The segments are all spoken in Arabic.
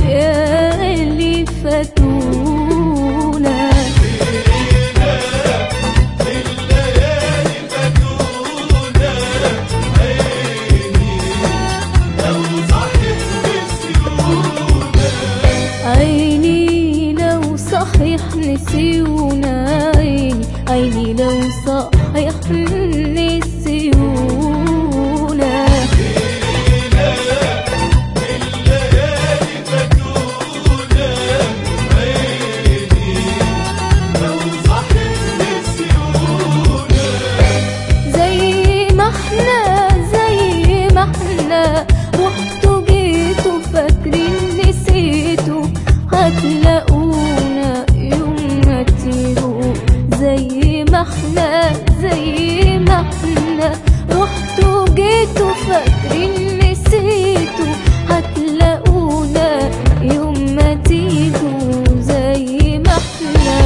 ليالي فاتونا. عيني لو صحيح نسيونا، عيني لو صحيح نسيونا. زي ما احنا رحتوا جيتوا فاكرين نسيتوا، هتلاقونا يوم ما تيجوا. زي ما احنا رحتوا جيتوا فاكرين نسيتوا، هتلاقونا يوم ما تيجوا. زي ما احنا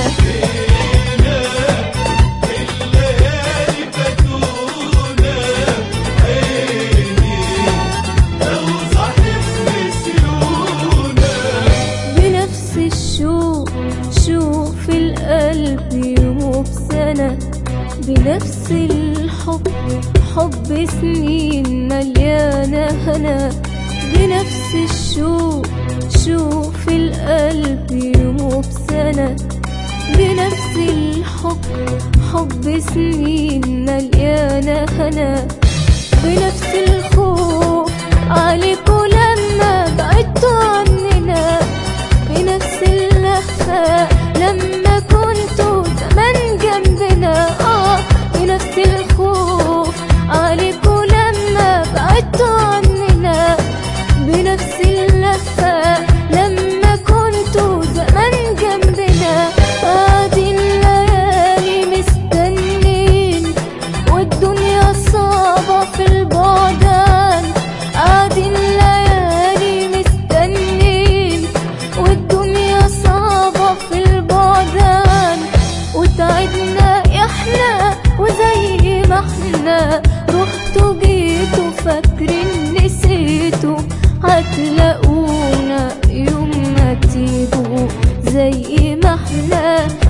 بنفس الشوق، شوق في القلب يوم بسنة، بنفس الحب، حب سنين مليانة هنا. بنفس الشوق، شوق في القلب يوم بسنة، بنفس الحب، حب سنين مليانة هنا. بنفس الخوف عليكوا لما بعدتوا عننا، بنفس اللهفة لما كنتوا زمان جنبنا. بنفس الخوف عليكوا لما بعدتوا عننا، بنفس اللهفة لما كنتوا زمان جنبنا. عادي الليالي مستنين والدنيا صعبة في البعدان، عادي الليالي مستنين والدنيا صعبة في البعدان. وتعبنا احنا وزي ما احنا رحتوا جيتوا فاكرين نسيتوا، هتلاقونا يوم ما تيجوا. زي ما احنا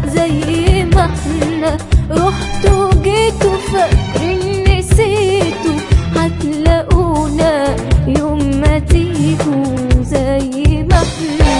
رحتوا جيتوا فاكرين نسيتوا، هتلاقونا يوم ما تيجوا. زي ما احنا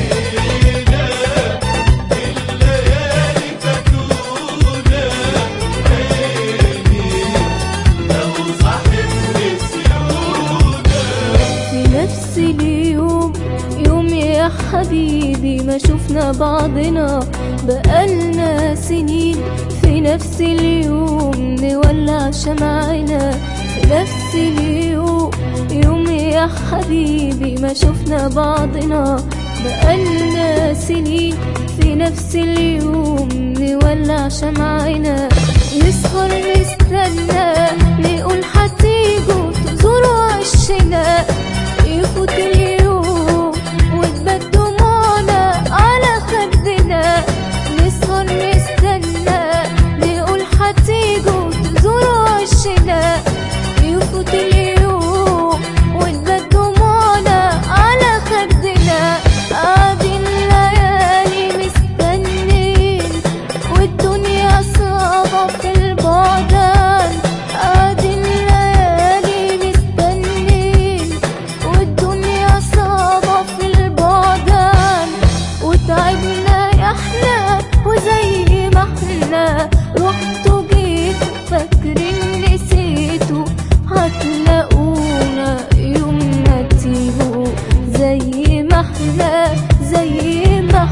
نفس اليوم، يوم يا حبيبي ما شفنا بعضنا بقالنا سنين. في نفس اليوم نولع شمعنا، في نفس اليوم، يوم يا حبيبي ما شفنا بعضنا بقالنا سنين. في نفس اليوم نولع شمعنا، نسهر نستنى نقول هتيجوا تزوروا عشنا. يفوت اليوم وتبات دموعنا على خدنا، نسهر نستنى نقول هتيجوا تزوروا عشنا. يفوت اليوم وتبات دموعنا على خدنا. عادي الليالي مستنين والدنيا صعبة في البعدان، عادي الليالي مستنين والدنيا صعبة في البعدان. وتعبنا احنا وزي ما احنا رحتوا جيتوا فاكرين نسيتوا، هتلاقونا يوم ما تيجوا. زي ما احنا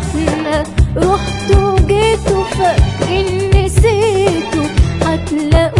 رحتوا جيتوا فاكرين نسيتوا، هتلاقونا